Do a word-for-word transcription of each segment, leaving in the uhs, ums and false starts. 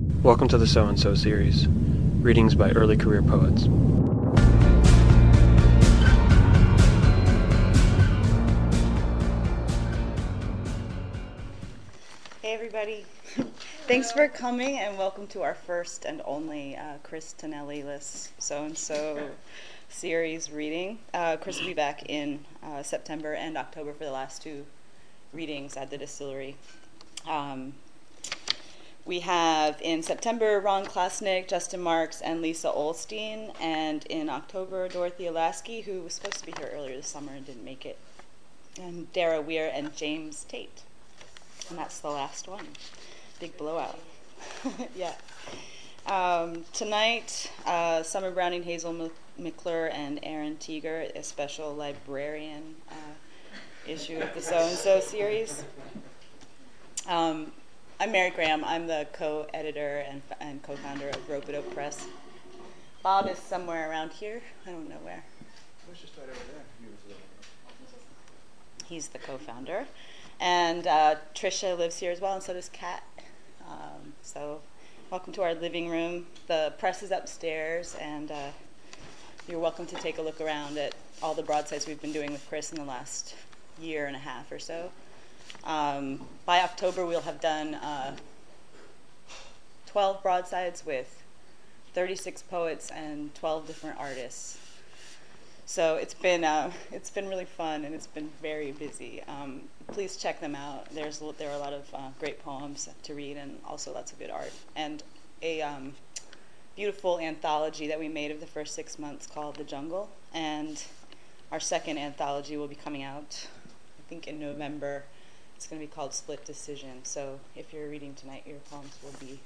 Welcome to the So and So series, readings by early career poets. Hey everybody, thanks for coming and welcome to our first and only uh, Chris Tonelli-less So and So series reading. Uh, Chris will be back in uh, September and October for the last two readings at the distillery. Um, we have in September Ron Klasnick, Justin Marks, and Lisa Olstein, and in October Dorothy Alasky, who was supposed to be here earlier this summer and didn't make it, and Dara Weir and James Tate. And that's the last one. Big blowout. Yeah. Um, tonight, uh, Summer Browning, Hazel McClure, and Aaron Teeger, a special librarian uh, issue of the So and So series. Um, I'm Mary Graham. I'm the co-editor and, and co-founder of Rope-a-Dope Press. Bob is somewhere around here. I don't know where. Let's just start over there. He was, uh, He's the co-founder. And uh, Trisha lives here as well, and so does Kat. Um, so welcome to our living room. The press is upstairs, and uh, you're welcome to take a look around at all the broadsides we've been doing with Chris in the last year and a half or so. Um, by October, we'll have done uh, twelve broadsides with thirty-six poets and twelve different artists. So it's been uh, it's been really fun, and it's been very busy. Um, please check them out. There's there are a lot of uh, great poems to read, and also lots of good art, and a um, beautiful anthology that we made of the first six months called The Jungle. And our second anthology will be coming out, I think, in November. It's going to be called Split Decision. So if you're reading tonight, your poems will be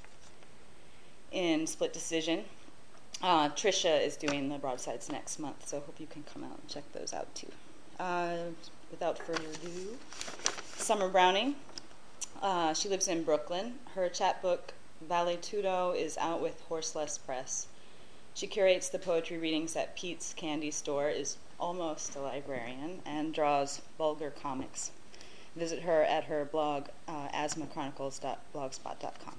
in Split Decision. Uh, Trisha is doing the broadsides next month, so I hope you can come out and check those out too. Uh, without further ado, Summer Browning. Uh, she lives in Brooklyn. Her chapbook, Valetudo, is out with Horseless Press. She curates the poetry readings at Pete's Candy Store, is almost a librarian, and draws vulgar comics. Visit her at her blog, uh, asthma chronicles dot blogspot dot com.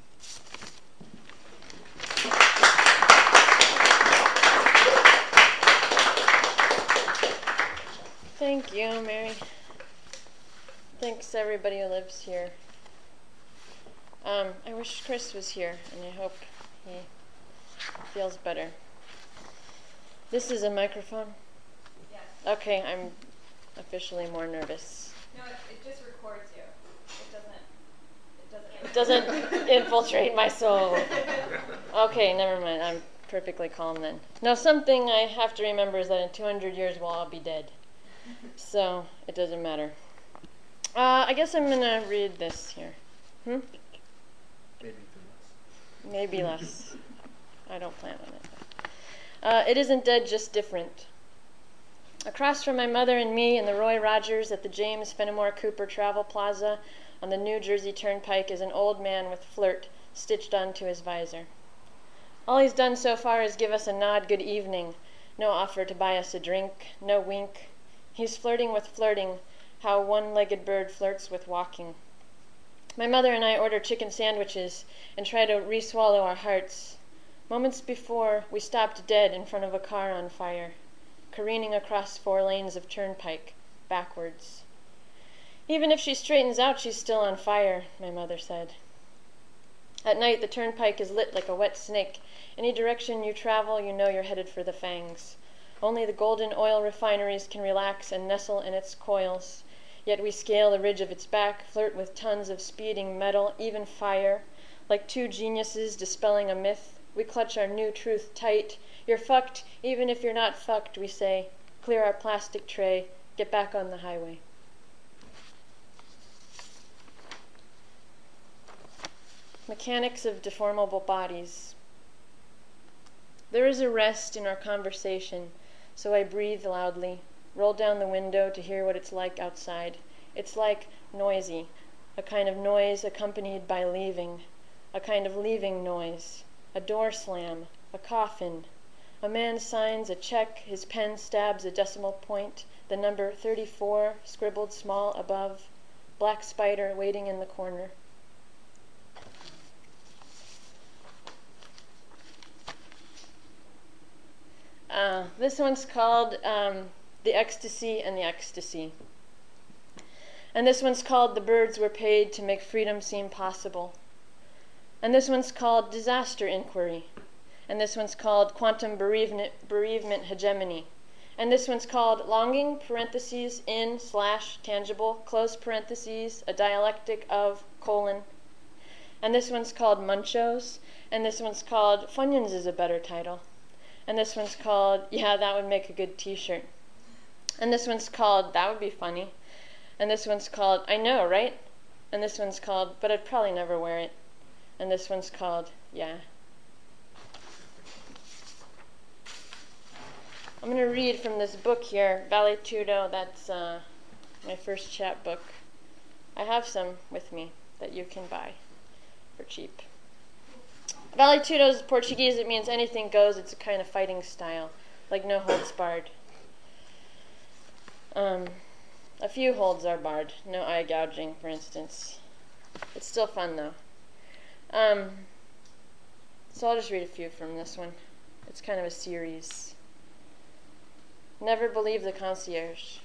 Thank you, Mary. Thanks everybody who lives here. Um, I wish Chris was here, and I hope he feels better. This is a microphone? Yes. Okay, I'm officially more nervous. No, it, it just records you. It doesn't. It doesn't. It doesn't infiltrate my soul. Okay, never mind. I'm perfectly calm then. Now, something I have to remember is that in two hundred years we'll all be dead. So, it doesn't matter. Uh, I guess I'm going to read this here. Hmm? maybe less. Maybe less. I don't plan on it. Uh, it isn't dead, just different. Across from my mother and me in the Roy Rogers at the James Fenimore Cooper Travel Plaza on the New Jersey Turnpike is an old man with flirt stitched onto his visor. All he's done so far is give us a nod good evening, no offer to buy us a drink, no wink. He's flirting with flirting, how a one-legged bird flirts with walking. My mother and I order chicken sandwiches and try to re-swallow our hearts. Moments before, we stopped dead in front of a car on fire, careening across four lanes of turnpike, backwards. Even if she straightens out, she's still on fire, my mother said. At night, the turnpike is lit like a wet snake. Any direction you travel, you know you're headed for the fangs. Only the golden oil refineries can relax and nestle in its coils. Yet we scale the ridge of its back, flirt with tons of speeding metal, even fire. Like two geniuses dispelling a myth, we clutch our new truth tight. You're fucked, even if you're not fucked, we say. Clear our plastic tray, get back on the highway. Mechanics of deformable bodies. There is a rest in our conversation, so I breathe loudly, roll down the window to hear what it's like outside. It's like noisy, a kind of noise accompanied by leaving, a kind of leaving noise, a door slam, a coffin. A man signs a check, his pen stabs a decimal point, the number thirty-four scribbled small above, black spider waiting in the corner. this one's called um, The Ecstasy and the Ecstasy. And this one's called The Birds Were Paid to Make Freedom Seem Possible. And this one's called Disaster Inquiry. And this one's called Quantum Bereavement, bereavement Hegemony. And this one's called Longing, parentheses, in, slash, tangible, close parentheses, a dialectic of, colon. And this one's called Munchos. And this one's called Funyuns is a better title. And this one's called, yeah, that would make a good t-shirt. And this one's called, that would be funny. And this one's called, I know, right? And this one's called, but I'd probably never wear it. And this one's called, yeah. I'm going to read from this book here, Valetudo. That's uh, my first chapbook. I have some with me that you can buy for cheap. Valetudo is Portuguese. It means anything goes. It's a kind of fighting style, like no holds barred. Um, a few holds are barred. No eye gouging, for instance. It's still fun, though. Um, so I'll just read a few from this one. It's kind of a series. Never believe the concierge.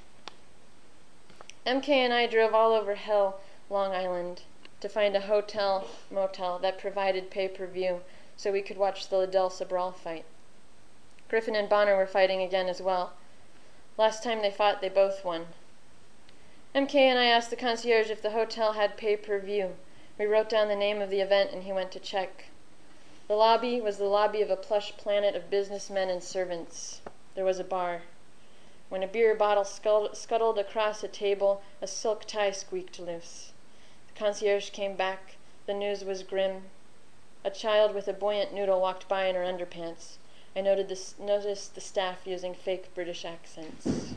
M K and I drove all over hell, Long Island, to find a hotel, motel that provided pay-per-view so we could watch the Liddell Sobral fight. Griffin and Bonner were fighting again as well. Last time they fought, they both won. M K and I asked the concierge if the hotel had pay-per-view. We wrote down the name of the event and he went to check. The lobby was the lobby of a plush planet of businessmen and servants. There was a bar. When a beer bottle scuttled across a table, a silk tie squeaked loose. The concierge came back. The news was grim. A child with a buoyant noodle walked by in her underpants. I noted this, noticed the staff using fake British accents.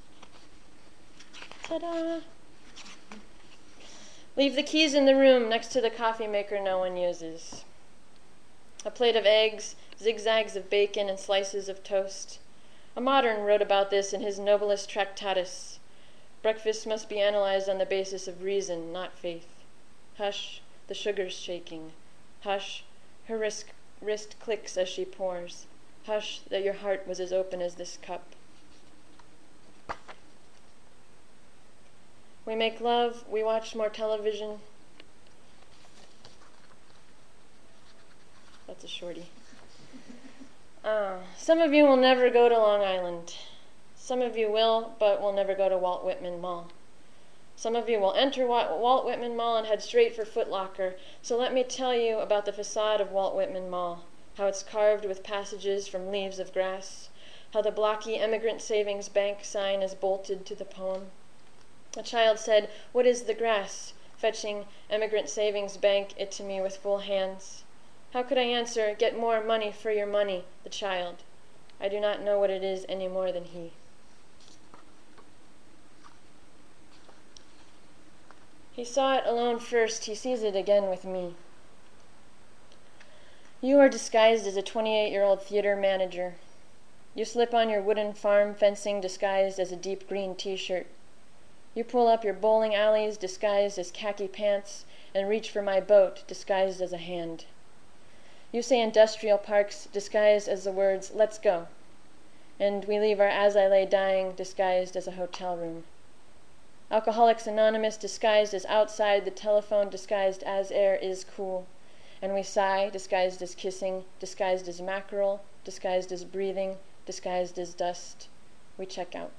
Ta-da! Leave the keys in the room next to the coffee maker no one uses. A plate of eggs, zigzags of bacon, and slices of toast. A modern wrote about this in his noblest Tractatus. Breakfast must be analyzed on the basis of reason, not faith. Hush, the sugar's shaking. Hush, her wrist, wrist clicks as she pours. Hush, that your heart was as open as this cup. We make love, we watch more television. That's a shorty. Uh, some of you will never go to Long Island. Some of you will, but will never go to Walt Whitman Mall. Some of you will enter Walt Whitman Mall and head straight for Foot Locker. So let me tell you about the facade of Walt Whitman Mall, how it's carved with passages from leaves of grass, how the blocky Emigrant Savings Bank sign is bolted to the poem. A child said, "What is the grass?" fetching Emigrant Savings Bank it to me with full hands. How could I answer, "Get more money for your money," the child. I do not know what it is any more than he. He saw it alone first, he sees it again with me. You are disguised as a twenty-eight-year-old theater manager. You slip on your wooden farm fencing disguised as a deep green t-shirt. You pull up your bowling alleys disguised as khaki pants and reach for my boat disguised as a hand. You say industrial parks disguised as the words, "Let's go." And we leave our As I Lay Dying disguised as a hotel room. Alcoholics Anonymous disguised as outside the telephone disguised as air is cool. And we sigh disguised as kissing, disguised as mackerel, disguised as breathing, disguised as dust. We check out.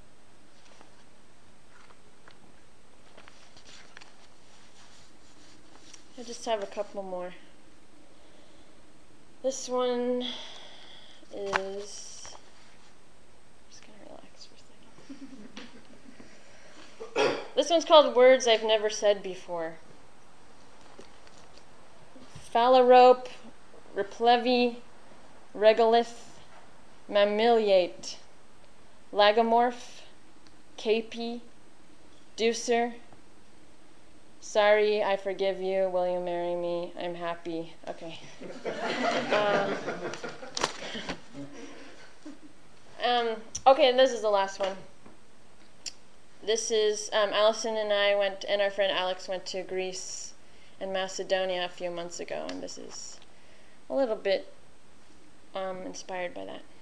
I just have a couple more. This one is, I'm just gonna relax for a second. This one's called Words I've Never Said Before. Phalarope, replevi, regolith, mammaliate, lagomorph, capy, deucer. Sorry, I forgive you. Will you marry me? I'm happy. Okay. um, um, okay, and this is the last one. This is, um, Allison and I went, and our friend Alex went to Greece and Macedonia a few months ago, and this is a little bit um, inspired by that.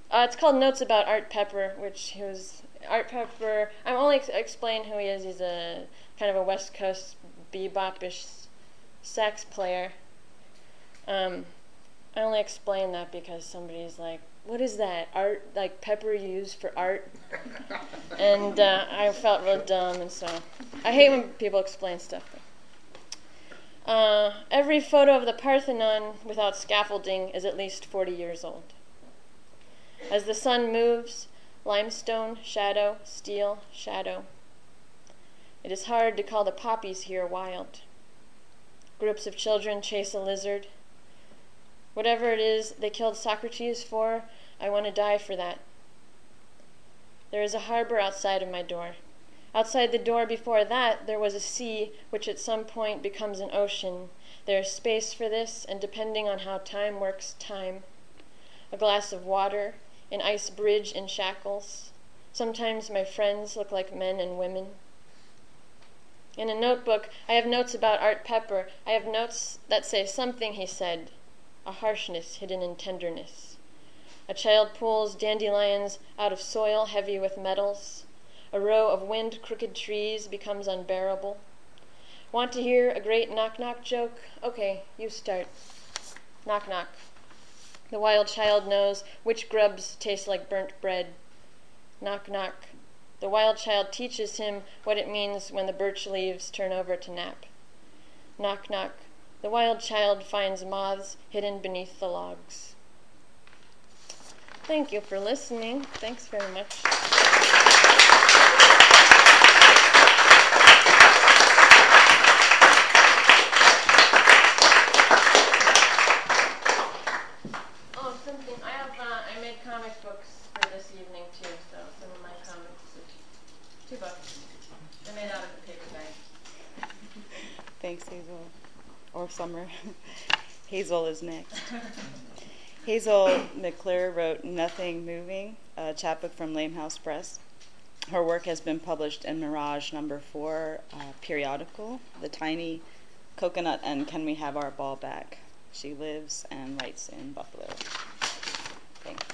Uh, it's called Notes About Art Pepper, which he was Art Pepper. I'm only ex- explain who he is. He's a kind of a West Coast bebopish sax player. Um, I only explain that because somebody's like, "What is that art? Like pepper used for art?" And uh, I felt real dumb, and so I hate when people explain stuff. Uh, every photo of the Parthenon without scaffolding is at least forty years old. As the sun moves, limestone, shadow, steel, shadow. It is hard to call the poppies here wild. Groups of children chase a lizard. Whatever it is they killed Socrates for, I want to die for that. There is a harbor outside of my door. Outside the door before that, there was a sea, which at some point becomes an ocean. There is space for this, and depending on how time works, time. A glass of water, an ice bridge in shackles. Sometimes my friends look like men and women. In a notebook, I have notes about Art Pepper. I have notes that say something he said, a harshness hidden in tenderness. A child pulls dandelions out of soil heavy with metals. A row of wind-crooked trees becomes unbearable. Want to hear a great knock-knock joke? Okay, you start. Knock-knock. The wild child knows which grubs taste like burnt bread. Knock-knock. The wild child teaches him what it means when the birch leaves turn over to nap. Knock-knock. The wild child finds moths hidden beneath the logs. Thank you for listening. Thanks very much. Oh, something. I have. Uh, I made comic books for this evening too. So some of my comics, are two books. They're made out of a paper bag. Thanks, Hazel. Or Summer. Hazel is next. Hazel McClure wrote Nothing Moving, a chapbook from Lame House Press. Her work has been published in Mirage number four uh, periodical, The Tiny Coconut and Can We Have Our Ball Back? She lives and writes in Buffalo. Thanks.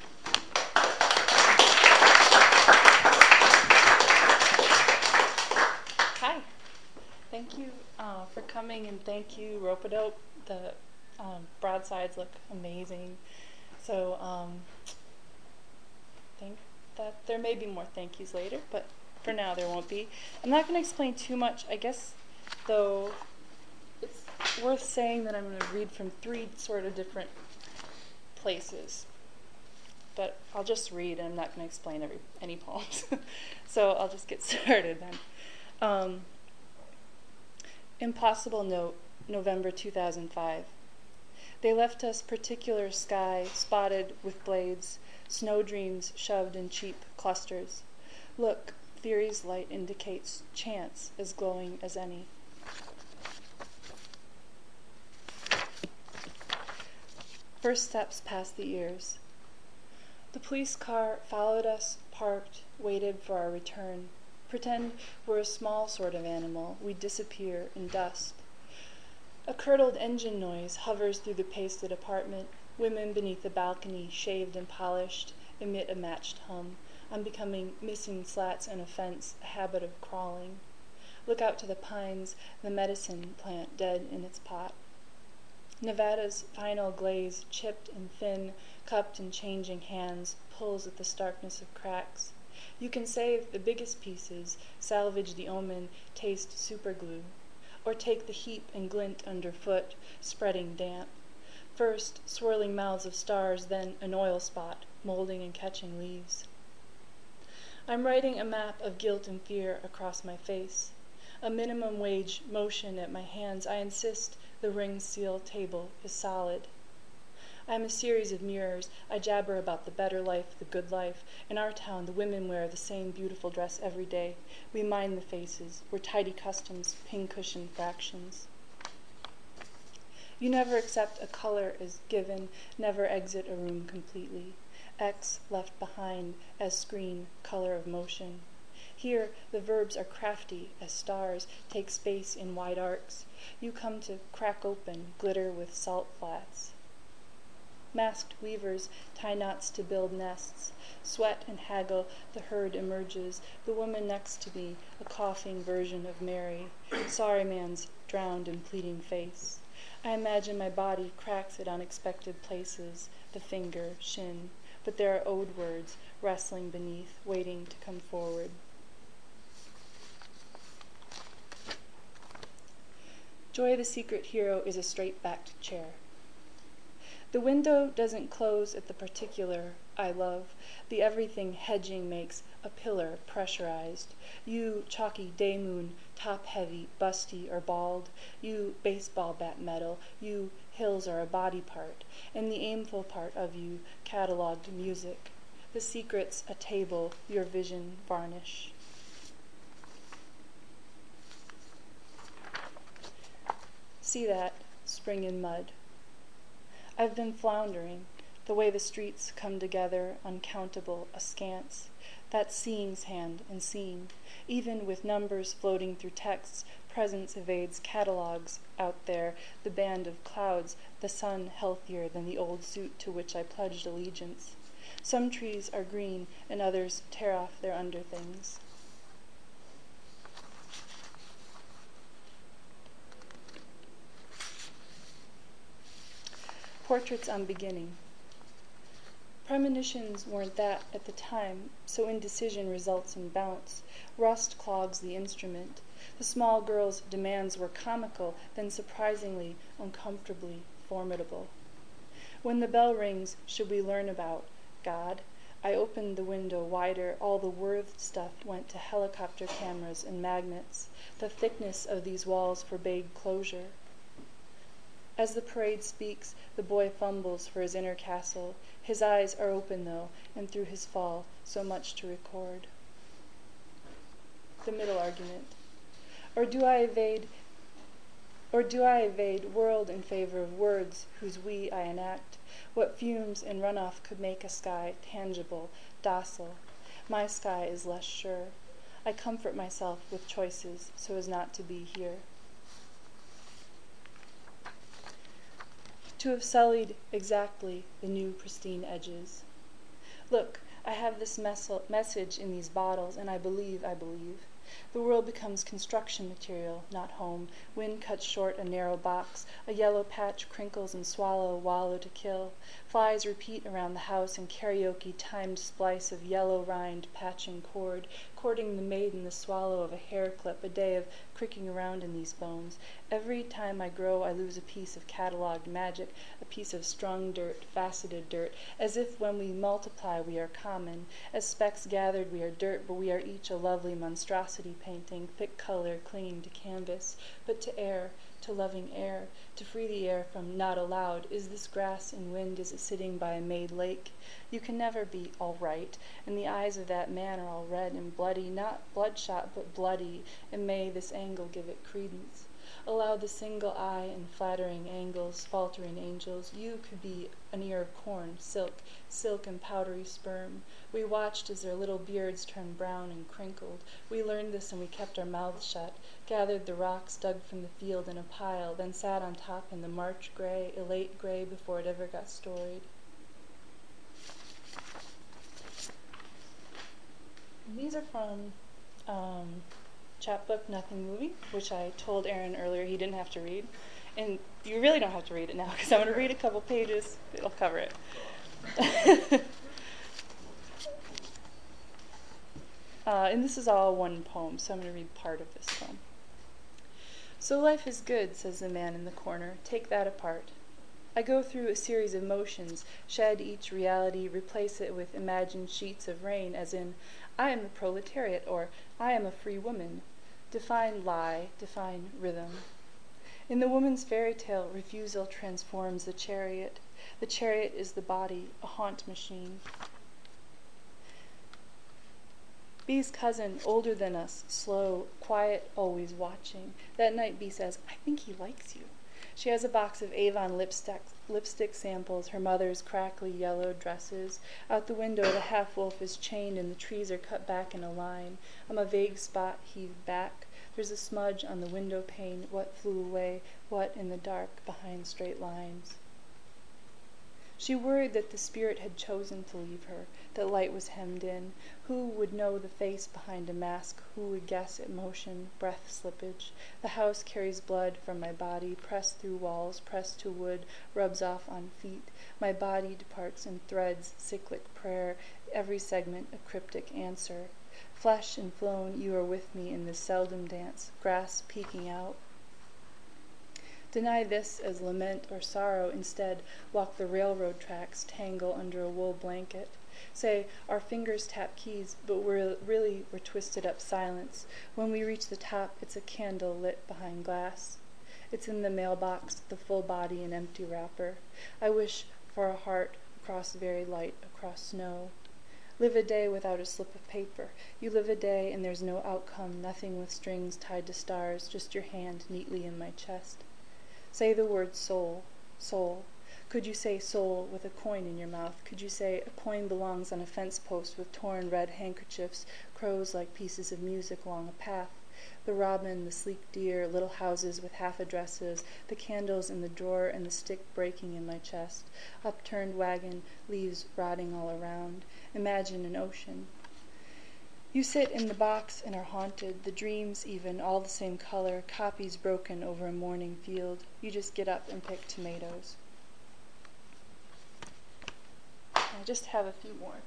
Hi. Thank you uh, for coming, and thank you, Rope-A-Dope. The um, broadsides look amazing. So um, I think that there may be more thank yous later, but for now there won't be. I'm not going to explain too much. I guess, though, it's worth saying that I'm going to read from three sort of different places. But I'll just read, and I'm not going to explain every any poems. So I'll just get started then. Um, Impossible Note, November two thousand five. They left us particular sky spotted with blades, snow dreams shoved in cheap clusters. Look, theory's light indicates chance as glowing as any. First steps past the ears. The police car followed us, parked, waited for our return. Pretend we're a small sort of animal. We disappear in dust. A curdled engine noise hovers through the pasted apartment. Women beneath the balcony, shaved and polished, emit a matched hum. I'm becoming missing slats and a fence, a habit of crawling. Look out to the pines, the medicine plant dead in its pot. Nevada's final glaze, chipped and thin, cupped in changing hands, pulls at the starkness of cracks. You can save the biggest pieces, salvage the omen, taste superglue, or take the heap and glint underfoot, spreading damp. First, swirling mouths of stars, then an oil spot, molding and catching leaves. I'm writing a map of guilt and fear across my face. A minimum wage motion at my hands. I insist the ring seal table is solid. I'm a series of mirrors. I jabber about the better life, the good life. In our town, the women wear the same beautiful dress every day. We mind the faces. We're tidy customs, pin-cushion fractions. You never accept a color as given, never exit a room completely. X left behind as screen, color of motion. Here, the verbs are crafty as stars, take space in wide arcs. You come to crack open, glitter with salt flats. Masked weavers tie knots to build nests. Sweat and haggle, the herd emerges. The woman next to me, a coughing version of Mary. Sorry man's drowned in pleading face. I imagine my body cracks at unexpected places, the finger, shin, but there are ode words wrestling beneath, waiting to come forward. Joy the secret hero is a straight-backed chair. The window doesn't close at the particular I love. The everything hedging makes a pillar pressurized. You, chalky day moon, top-heavy, busty, or bald. You, baseball bat metal. You, hills are a body part. And the aimful part of you, cataloged music. The secret's a table, your vision varnish. See that, spring in mud. I've been floundering, the way the streets come together, uncountable, askance. That seeing's hand and seen. Even with numbers floating through texts, presence evades catalogs out there, the band of clouds, the sun healthier than the old suit to which I pledged allegiance. Some trees are green and others tear off their underthings. Portraits on beginning. Premonitions weren't that at the time, so indecision results in bounce. Rust clogs the instrument. The small girl's demands were comical, then surprisingly, uncomfortably formidable. When the bell rings, should we learn about God? I opened the window wider. All the Worth stuff went to helicopter cameras and magnets. The thickness of these walls forbade closure. As the parade speaks, the boy fumbles for his inner castle. His eyes are open, though, and through his fall, so much to record. The middle argument. Or do I evade, or do I evade world in favor of words whose we I enact? What fumes and runoff could make a sky tangible, docile? My sky is less sure. I comfort myself with choices so as not to be here. To have sullied exactly the new pristine edges. Look, I have this mes- message in these bottles, and I believe, I believe. The world becomes construction material, not home. Wind cuts short a narrow box. A yellow patch crinkles and swallow, wallow to kill. Flies repeat around the house in karaoke timed splice of yellow rind patching cord, courting the maiden the swallow of a hair clip, a day of cricking around in these bones. Every time I grow, I lose a piece of cataloged magic, a piece of strung dirt, faceted dirt, as if when we multiply we are common. As specks gathered we are dirt, but we are each a lovely monstrosity painting, thick color clinging to canvas, but to air, to loving air, to free the air from not allowed. Is this grass in wind? Is it sitting by a made lake? You can never be all right, and the eyes of that man are all red and bloody, not bloodshot, but bloody, and may this angle give it credence. Allow the single eye and flattering angles, faltering angels. You could be an ear of corn, silk, silk and powdery sperm. We watched as their little beards turned brown and crinkled. We learned this and we kept our mouths shut, gathered the rocks dug from the field in a pile, then sat on top in the March gray, elate gray before it ever got storied. These are from um, Chapbook Nothing Movie, which I told Aaron earlier he didn't have to read. And you really don't have to read it now, because I'm going to read a couple pages. It'll cover it. uh, and this is all one poem, so I'm going to read part of this poem. So life is good, says the man in the corner. Take that apart. I go through a series of motions, shed each reality, replace it with imagined sheets of rain, as in, I am the proletariat, or I am a free woman. Define lie, define rhythm. In the woman's fairy tale, refusal transforms the chariot. The chariot is the body, a haunt machine. B's cousin, older than us, slow, quiet, always watching. That night B says, I think he likes you. She has a box of Avon lipstick, lipstick samples, her mother's crackly yellow dresses. Out the window, the half-wolf is chained and the trees are cut back in a line. I'm a vague spot heaved back. There's a smudge on the window pane. What flew away? What in the dark behind straight lines? She worried that the spirit had chosen to leave her, that light was hemmed in. Who would know the face behind a mask? Who would guess at motion, breath slippage? The house carries blood from my body, pressed through walls, pressed to wood, rubs off on feet. My body departs in threads, cyclic prayer, every segment a cryptic answer. Flesh and flown, you are with me in this seldom dance, grass peeking out. Deny this as lament or sorrow. Instead, walk the railroad tracks, tangle under a wool blanket. Say, our fingers tap keys, but we're really we're twisted up silence. When we reach the top, it's a candle lit behind glass. It's in the mailbox, the full body and empty wrapper. I wish for a heart across very light, across snow. Live a day without a slip of paper. You live a day and there's no outcome, nothing with strings tied to stars, just your hand neatly in my chest. Say the word soul, soul. Could you say soul with a coin in your mouth? Could you say a coin belongs on a fence post with torn red handkerchiefs, crows like pieces of music along a path? The robin, the sleek deer, little houses with half addresses, the candles in the drawer and the stick breaking in my chest. Upturned wagon, leaves rotting all around. Imagine an ocean. You sit in the box and are haunted, the dreams even, all the same color, copies broken over a morning field. You just get up and pick tomatoes. I just have a few more.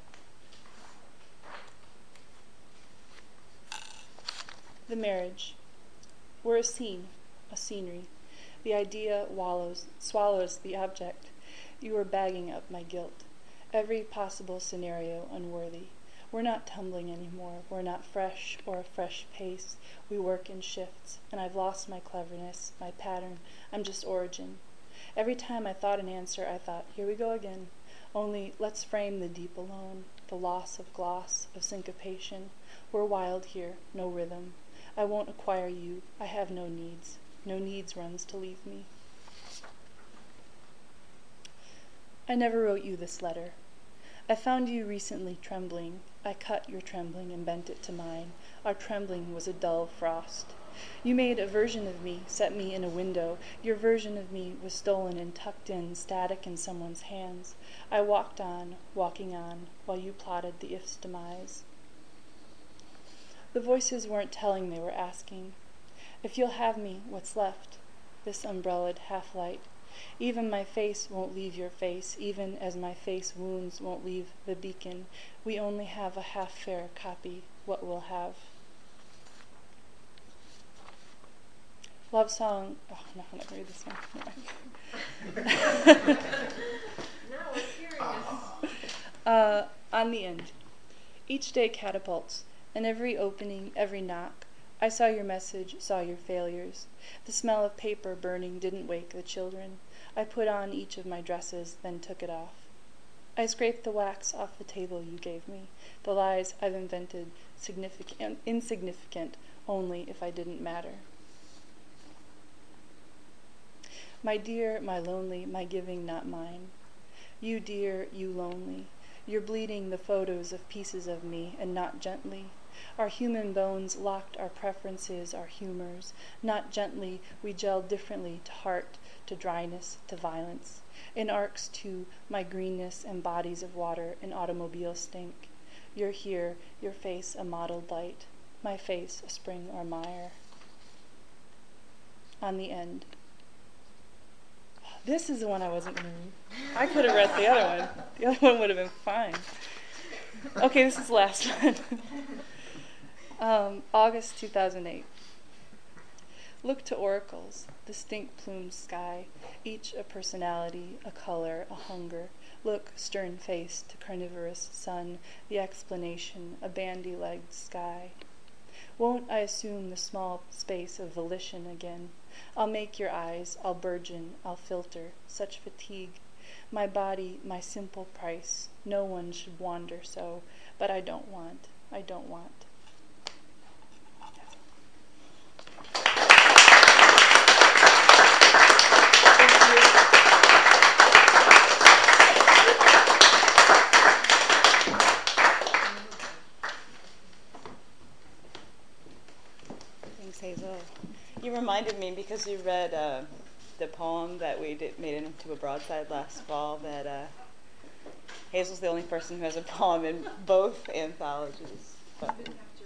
The marriage. We're a scene, a scenery. The idea wallows, swallows the object. You are bagging up my guilt. Every possible scenario unworthy. We're not tumbling anymore. We're not fresh or a fresh pace. We work in shifts, and I've lost my cleverness, my pattern. I'm just origin. Every time I thought an answer, I thought, here we go again. Only let's frame the deep alone, the loss of gloss, of syncopation. We're wild here, no rhythm. I won't acquire you. I have no needs. No needs runs to leave me. I never wrote you this letter. I found you recently trembling. I cut your trembling and bent it to mine. Our trembling was a dull frost. You made a version of me, set me in a window. Your version of me was stolen and tucked in, static in someone's hands. I walked on, walking on, while you plotted the if's demise. The voices weren't telling, they were asking. If you'll have me, what's left? This umbrellaed half-light. Even my face won't leave your face, even as my face wounds won't leave the beacon. We only have a half-fair copy, what we'll have. Love song, oh no, I'm not going to read this one. No, we're curious. uh, on the end. Each day catapults, and every opening, every knock. I saw your message, saw your failures. The smell of paper burning didn't wake the children. I put on each of my dresses, then took it off. I scraped the wax off the table you gave me. The lies I've invented, significant, insignificant, only if I didn't matter. My dear, my lonely, my giving not mine. You dear, you lonely. You're bleeding the photos of pieces of me, and not gently. Our human bones locked our preferences, our humors. Not gently, we gelled differently to heart, to dryness, to violence. In arcs, too, my greenness and bodies of water, an automobile stink. You're here, your face a mottled light, my face a spring or mire. On the end. This is the one I wasn't going to read. I could have read the other one. The other one would have been fine. Okay, this is the last one. um, August two thousand eight. Look to oracles, the stink-plumed sky, each a personality, a color, a hunger. Look, stern-faced, to carnivorous sun, the explanation, a bandy-legged sky. Won't I assume the small space of volition again? I'll make your eyes, I'll burgeon, I'll filter, such fatigue. My body, my simple price, no one should wander so, but I don't want, I don't want. Thanks, Hazel. You reminded me because you read uh, the poem that we did made into a broadside last fall. That uh, Hazel's the only person who has a poem in both anthologies. But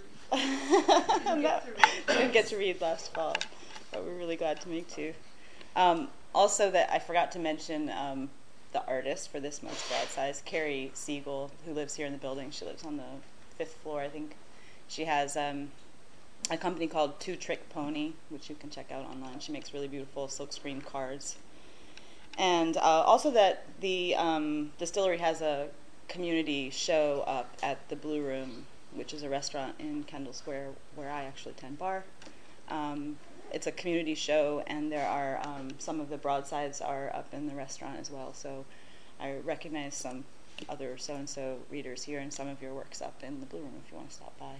no, I didn't get to read last fall, but we're really glad to make two. Um, also, that I forgot to mention um, the artist for this month's broadside, Carrie Siegel, who lives here in the building. She lives on the fifth floor, I think. She has um, a company called Two Trick Pony, which you can check out online. She makes really beautiful silkscreen cards. And uh, also that the um, distillery has a community show up at the Blue Room, which is a restaurant in Kendall Square where I actually tend bar. Um, it's a community show, and there are um, some of the broadsides are up in the restaurant as well. So I recognize some other so-and-so readers here, and some of your work's up in the Blue Room if you want to stop by.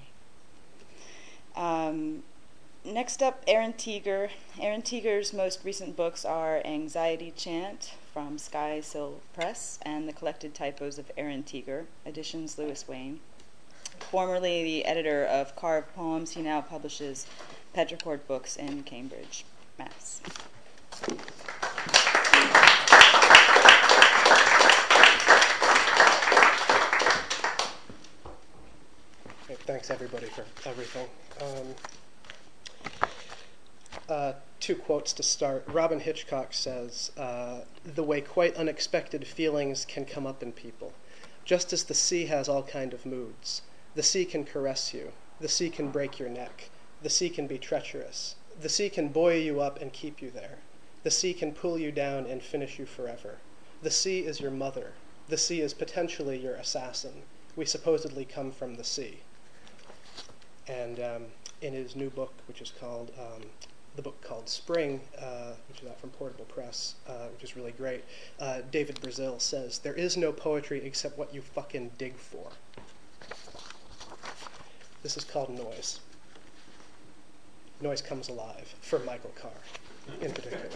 Um, next up, Aaron Teeger. Aaron Teeger's most recent books are Anxiety Chant from Sky Sill Press and The Collected Typos of Aaron Teeger, editions Lewis Wayne. Formerly the editor of Carved Poems, he now publishes Petrichord Books in Cambridge, Mass. Okay, thanks everybody for everything. Um, uh, two quotes to start. Robin Hitchcock says, uh, the way quite unexpected feelings can come up in people, just as the sea has all kind of moods. The sea can caress you. The sea can break your neck. The sea can be treacherous. The sea can buoy you up and keep you there. The sea can pull you down and finish you forever. The sea is your mother. The sea is potentially your assassin. We supposedly come from the sea. And um, in his new book, which is called, um, the book called Spring, uh, which is out from Portable Press, uh, which is really great, uh, David Brazil says, there is no poetry except what you fucking dig for. This is called Noise. Noise Comes Alive, for Michael Carr, in particular.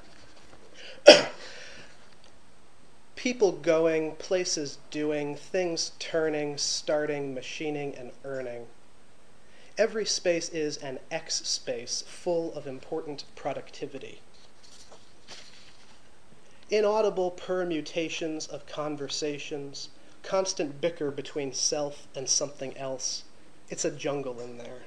People going, places doing, things turning, starting, machining, and earning. Every space is an X space full of important productivity. Inaudible permutations of conversations, constant bicker between self and something else. It's a jungle in there.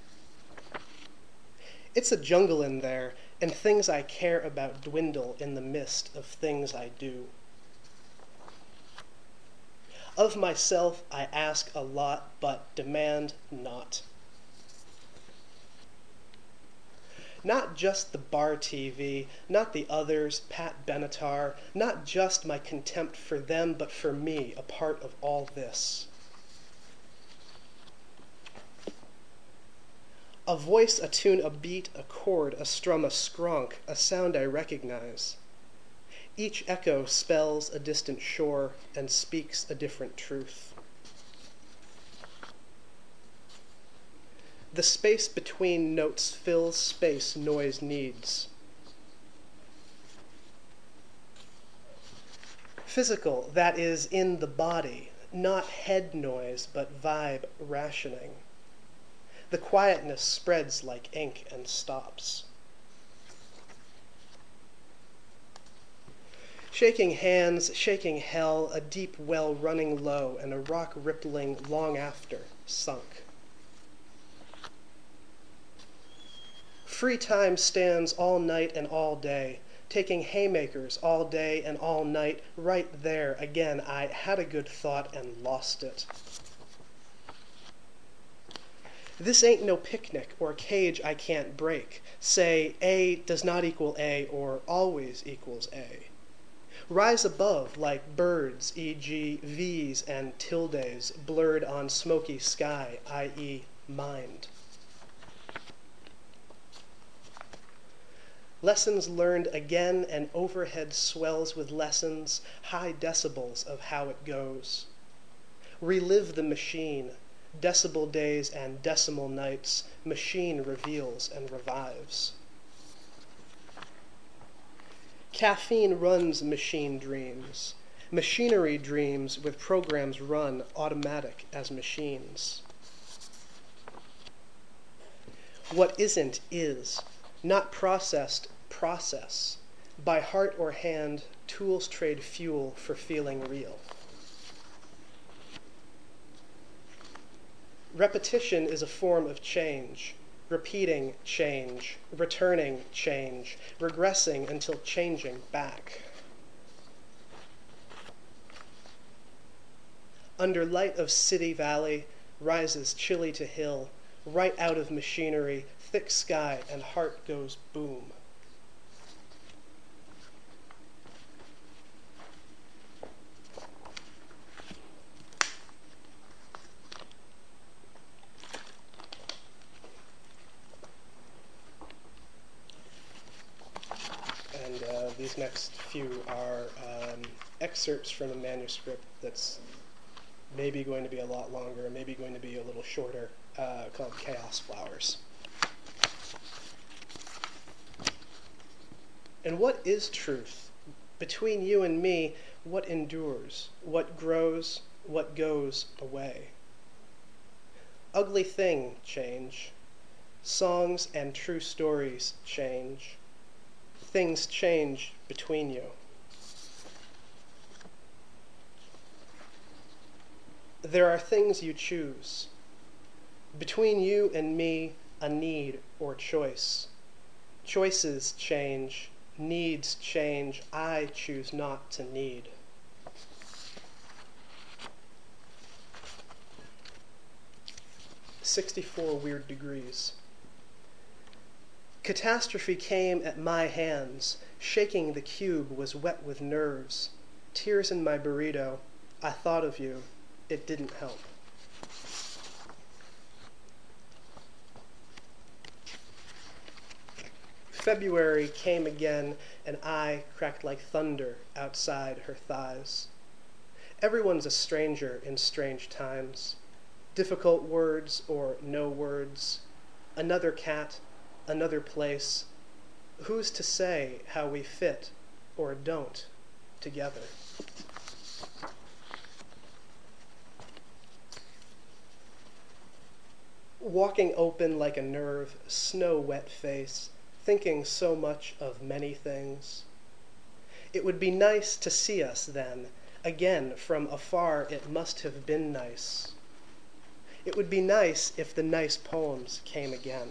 It's a jungle in there, and things I care about dwindle in the mist of things I do. Of myself, I ask a lot, but demand not. Not just the bar T V, not the others, Pat Benatar, not just my contempt for them, but for me, a part of all this. A voice, a tune, a beat, a chord, a strum, a skronk, a sound I recognize. Each echo spells a distant shore and speaks a different truth. The space between notes fills space noise needs. Physical, that is, in the body, not head noise, but vibe rationing. The quietness spreads like ink and stops. Shaking hands, shaking hell, a deep well running low, and a rock rippling long after, sunk. Free time stands all night and all day, taking haymakers all day and all night. Right there, again, I had a good thought and lost it. This ain't no picnic or cage I can't break. Say A does not equal A or always equals A. Rise above like birds, for example V's and tildes blurred on smoky sky, that is mind. Lessons learned again, and overhead swells with lessons, high decibels of how it goes. Relive the machine. Decibel days and decimal nights, machine reveals and revives. Caffeine runs machine dreams. Machinery dreams with programs run automatic as machines. What isn't is, not processed, process. By heart or hand, tools trade fuel for feeling real. Repetition is a form of change, repeating change, returning change, regressing until changing back. Under light of city valley rises chilly to hill, right out of machinery, thick sky, and heart goes boom. And uh, these next few are um, excerpts from a manuscript that's maybe going to be a lot longer, maybe going to be a little shorter, uh, called Chaos Flowers. And what is truth? Between you and me, what endures, what grows, what goes away? Ugly thing, change. Songs and true stories change. Things change between you. There are things you choose. Between you and me, a need or choice. Choices change, needs change. I choose not to need. sixty-four weird degrees. Catastrophe came at my hands. Shaking the cube was wet with nerves. Tears in my burrito. I thought of you. It didn't help. February came again, and I cracked like thunder outside her thighs. Everyone's a stranger in strange times. Difficult words or no words. Another cat, another place. Who's to say how we fit or don't together? Walking open like a nerve, snow-wet face, thinking so much of many things. It would be nice to see us then. Again, from afar, it must have been nice. It would be nice if the nice poems came again.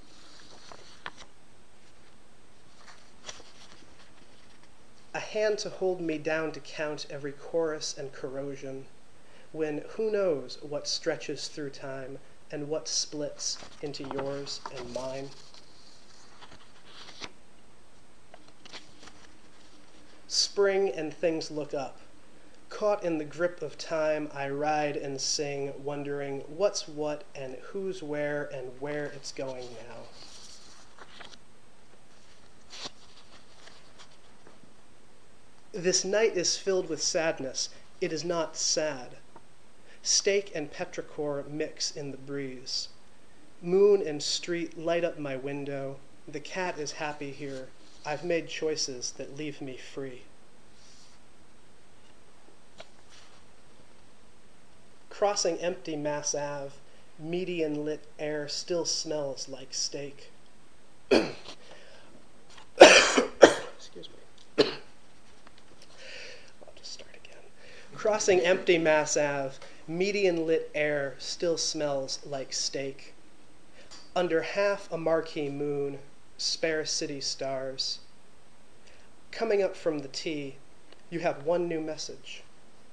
A hand to hold me down to count every chorus and corrosion, when who knows what stretches through time and what splits into yours and mine. Spring and things look up. Caught in the grip of time, I ride and sing, wondering what's what and who's where and where it's going now. This night is filled with sadness. It is not sad. Steak and petrichor mix in the breeze. Moon and street light up my window. The cat is happy here. I've made choices that leave me free. Crossing empty Mass Ave, median lit air still smells like steak. Excuse me. I'll just start again. Crossing empty Mass Ave, median lit air still smells like steak. Under half a marquee moon, spare city stars. Coming up from the T, you have one new message.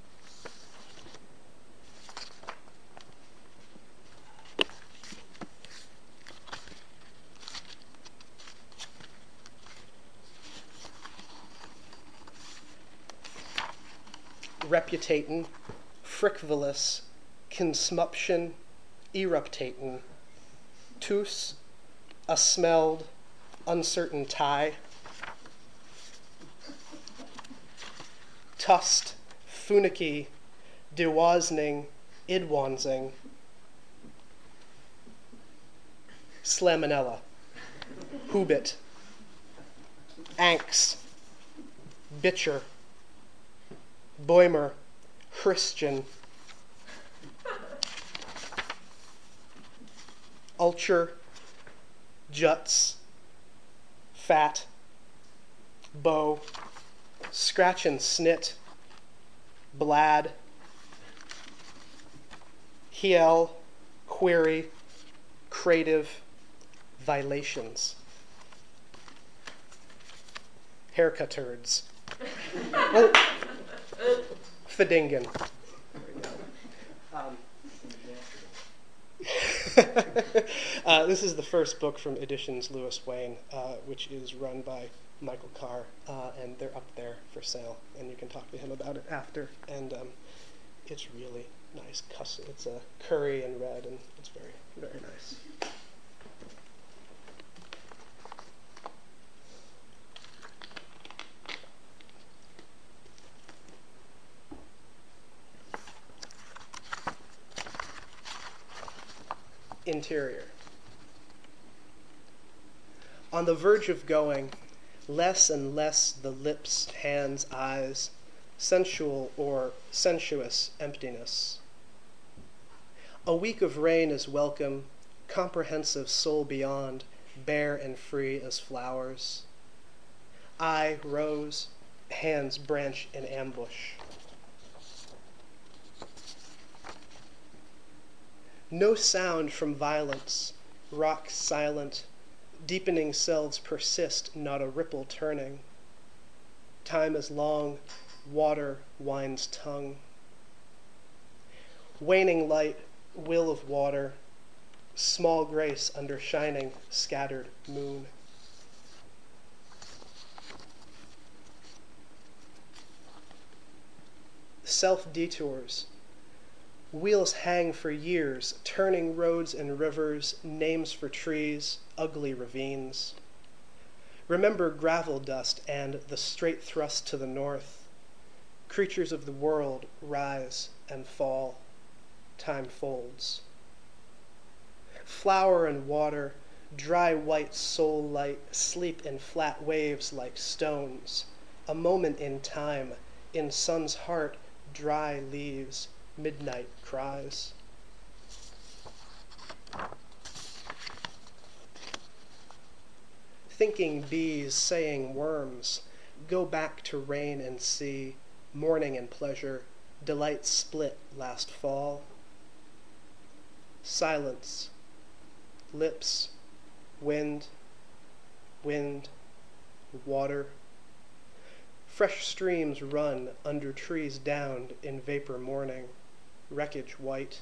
Reputatin', frivolous, consmuption, eruptatin', tus, a smelled, uncertain tie, tust, funicky, dewasning, idwansing, slamonella, hoobit, anx, bitcher, Boimer, Christian, ulcher, juts, fat, bow, scratch and snit, blad, hiel, query, creative, violations. Haircutterds. Oh. Fedingen. Um, uh, this is the first book from Editions Lewis Wayne, uh, which is run by Michael Carr, uh, and they're up there for sale, and you can talk to him about it after. And um, it's really nice. Cuss- it's a curry and red, and it's very, very nice. Interior. On the verge of going, less and less the lips, hands, eyes, sensual or sensuous emptiness. A week of rain is welcome, comprehensive soul beyond, bare and free as flowers. Eye, rose, hands branch in ambush. No sound from violence, rock silent, deepening selves persist, not a ripple turning. Time is long, water winds tongue. Waning light, will of water, small grace under shining, scattered moon. Self-detours. Wheels hang for years, turning roads and rivers, names for trees, ugly ravines. Remember gravel dust and the straight thrust to the north. Creatures of the world rise and fall. Time folds. Flower and water, dry white soul light, sleep in flat waves like stones. A moment in time, in sun's heart, dry leaves. Midnight cries. Thinking bees, saying worms, go back to rain and sea, mourning and pleasure, delight split last fall. Silence, lips, wind, wind, water. Fresh streams run under trees downed in vapor morning. Wreckage white.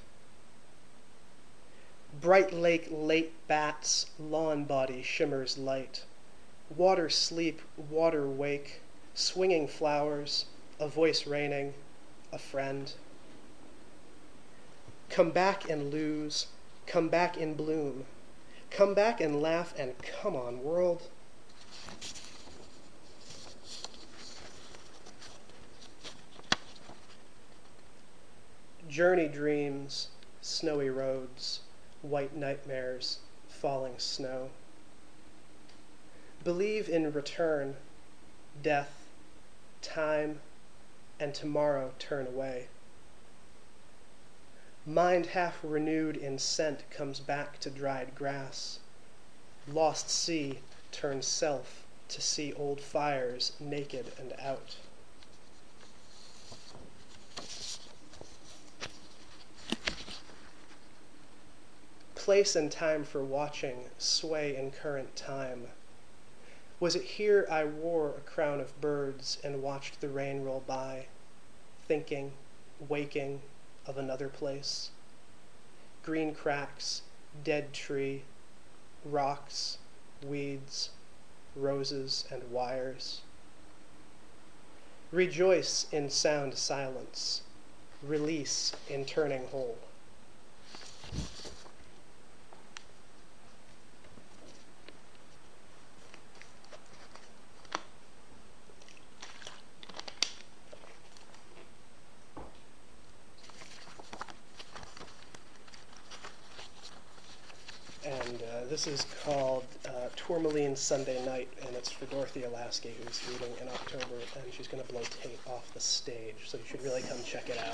Bright lake late bats, lawn body shimmers light. Water sleep, water wake, swinging flowers, a voice raining, a friend. Come back and lose, come back in bloom. Come back and laugh and come on, world. Journey dreams, snowy roads, white nightmares, falling snow. Believe in return, death, time, and tomorrow turn away. Mind half renewed in scent comes back to dried grass. Lost sea turns self to see old fires naked and out. Place and time for watching sway in current time. Was it here I wore a crown of birds and watched the rain roll by, thinking, waking of another place? Green cracks, dead tree, rocks, weeds, roses and wires. Rejoice in sound silence, release in turning whole. And uh, this is called uh, Tourmaline Sunday Night, and it's for Dorothy Alasky, who's reading in October, and she's going to blow tape off the stage, so you should really come check it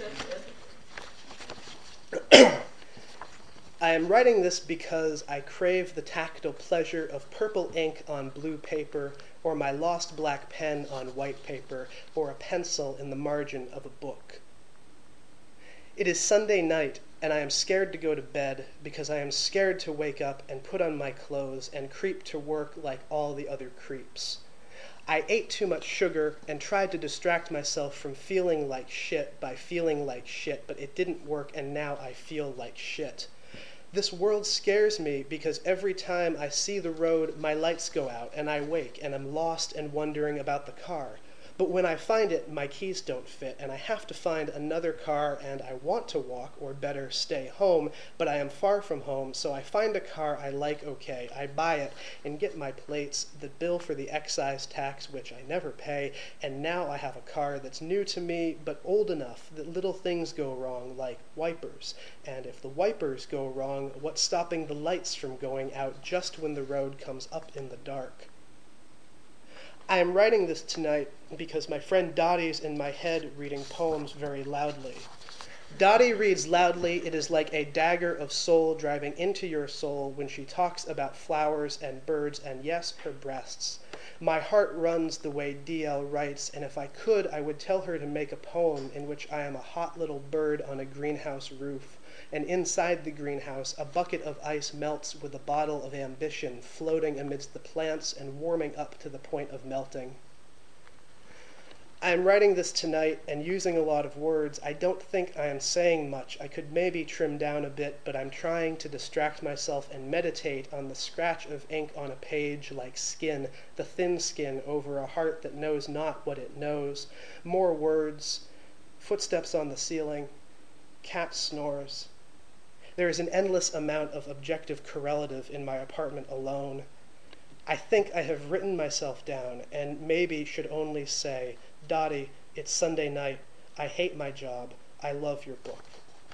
out. I am writing this because I crave the tactile pleasure of purple ink on blue paper, or my lost black pen on white paper, or a pencil in the margin of a book. It is Sunday night, and I am scared to go to bed because I am scared to wake up and put on my clothes and creep to work like all the other creeps. I ate too much sugar and tried to distract myself from feeling like shit by feeling like shit, but it didn't work, and now I feel like shit. This world scares me because every time I see the road, my lights go out, and I wake, and I'm lost and wondering about the car. But when I find it, my keys don't fit, and I have to find another car, and I want to walk, or better, stay home, but I am far from home, so I find a car I like okay. I buy it, and get my plates, the bill for the excise tax, which I never pay, and now I have a car that's new to me, but old enough that little things go wrong, like wipers. And if the wipers go wrong, what's stopping the lights from going out just when the road comes up in the dark? I am writing this tonight because my friend Dottie's in my head reading poems very loudly. Dottie reads loudly. It is like a dagger of soul driving into your soul when she talks about flowers and birds and, yes, her breasts. My heart runs the way D L writes, and if I could, I would tell her to make a poem in which I am a hot little bird on a greenhouse roof, and inside the greenhouse a bucket of ice melts with a bottle of ambition floating amidst the plants and warming up to the point of melting. I am writing this tonight and using a lot of words. I don't think I am saying much. I could maybe trim down a bit, but I'm trying to distract myself and meditate on the scratch of ink on a page like skin, the thin skin over a heart that knows not what it knows. More words, footsteps on the ceiling, cat snores. There is an endless amount of objective correlative in my apartment alone. I think I have written myself down and maybe should only say, Dottie, it's Sunday night. I hate my job. I love your book.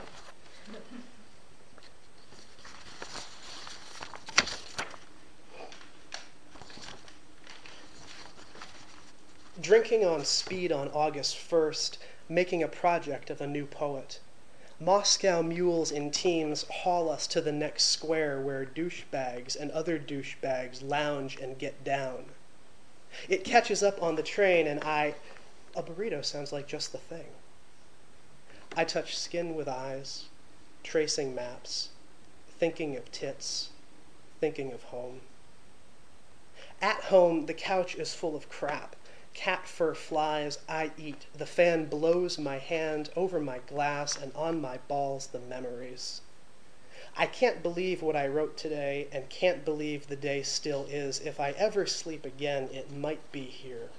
Drinking on speed on August first, making a project of a new poet. Moscow mules in teams haul us to the next square where douchebags and other douchebags lounge and get down. It catches up on the train and I... A burrito sounds like just the thing. I touch skin with eyes, tracing maps, thinking of tits, thinking of home. At home, the couch is full of crap. Cat fur flies, I eat. The fan blows my hand over my glass and on my balls the memories. I can't believe what I wrote today and can't believe the day still is. If I ever sleep again, it might be here.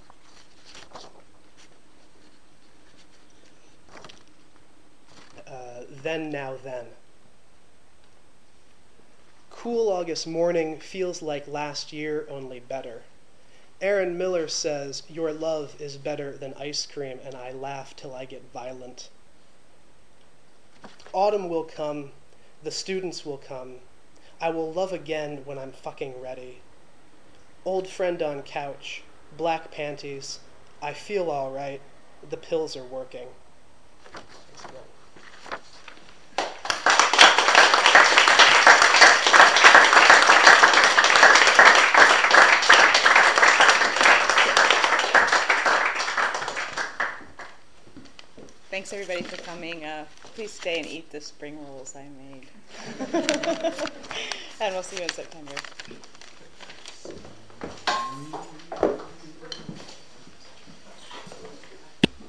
Uh, then, now, then. Cool August morning feels like last year, only better. Aaron Miller says, your love is better than ice cream, and I laugh till I get violent. Autumn will come, the students will come. I will love again when I'm fucking ready. Old friend on couch, black panties. I feel all right. The pills are working. Thanks again. Thanks everybody for coming. Uh, please stay and eat the spring rolls I made. And we'll see you in September.